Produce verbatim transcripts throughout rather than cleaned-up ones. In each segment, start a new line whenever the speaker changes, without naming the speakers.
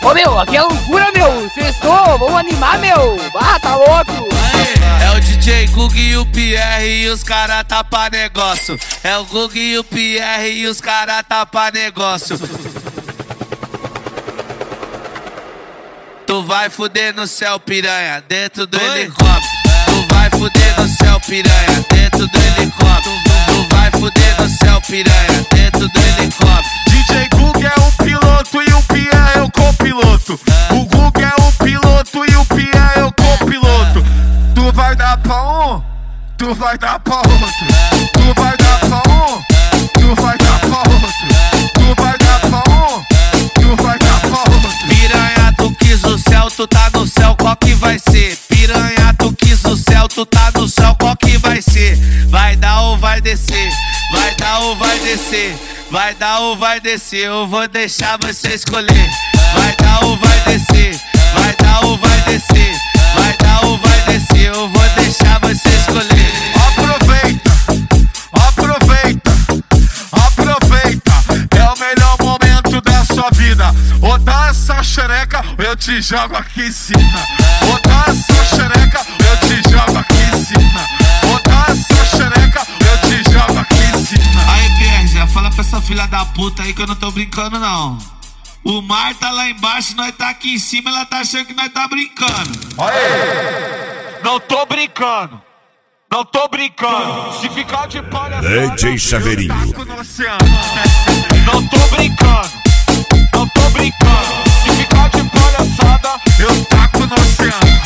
Ô meu, aqui é loucura, meu. Sextou, vamos animar, meu. Ah, tá louco.
É o D J Gug e o Pierre e os cara tá pra negócio. É o Gug e o Pierre e os cara tá pra negócio. Tu vai fuder no céu, piranha, dentro do helicóptero. Tu vai fuder no céu, piranha, dentro do helicóptero. Tu vai fuder no céu, piranha, dentro do helicóptero.
D J Gug é o piloto e o Pierre é o copiloto. O Gug é o piloto e o Pierre é o copiloto. Tu vai dar pra um, tu vai dar pra outro. Tu vai dar pra um, tu vai dar pra outro. Tu vai dar pra um, tu vai dar pra outro.
Piranha, tu quis o céu, tu tá no céu, qual que vai ser? Piranha, tu quis o céu, tu tá no céu, qual que vai ser? Vai dar ou vai descer? Vai dar ou vai descer? Vai dar ou vai descer? Eu vou deixar você escolher. Vai dar ou vai descer? Vai dar ou vai descer? Vai dar ou vai descer? Eu vou deixar você escolher.
Aproveita, aproveita, aproveita. É o melhor momento da sua vida. Ou dá essa xereca, ou eu te jogo aqui em cima. Ou dá essa xereca, ou eu te jogo aqui em cima. Ou dá essa xereca, ou eu te jogo aqui em cima.
Aí, Pierre, já fala pra essa filha da puta aí que eu não tô brincando, não. O mar tá lá embaixo, nós tá aqui em cima, ela tá achando que nós tá brincando.
Aê! Não tô brincando. Não tô brincando. Se ficar de palhaçada,
D J Chaveirinho.
eu taco no oceano. Não tô brincando. Não tô brincando. Se ficar de palhaçada, eu taco no oceano.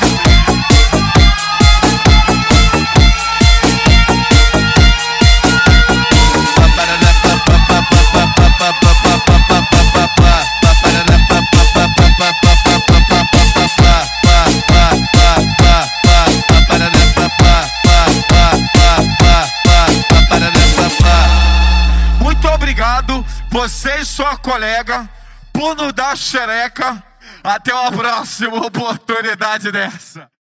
Muito obrigado, você e sua colega, por nos dar xereca. Até uma próxima oportunidade dessa.